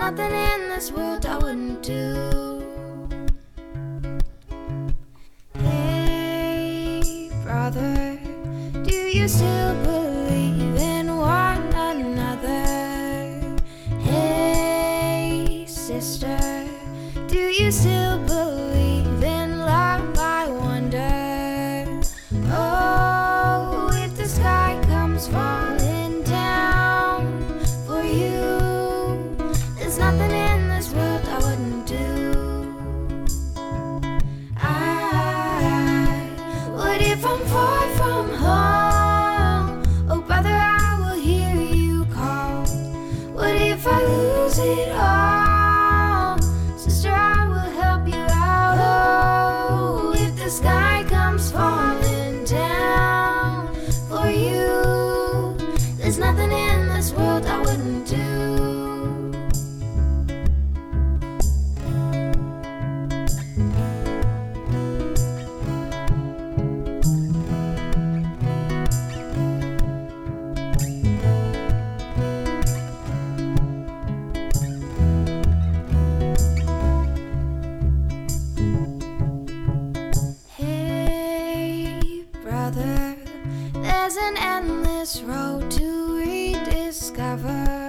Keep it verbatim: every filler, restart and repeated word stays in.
nothing in this world I wouldn't do. Hey, brother, do you still believe in one another? Hey, sister, do you still believe in love? I wonder. Oh, if the sky comes falling down for you, there's nothing in this world I wouldn't do. I, what if I'm far from home? Oh, brother, I will hear you call. What if I lose it all? Sister, I will help you out. Oh, if the sky comes falling down for you, there's nothing in this world I wouldn't do. Hey, brother, there's an endless road to rediscover.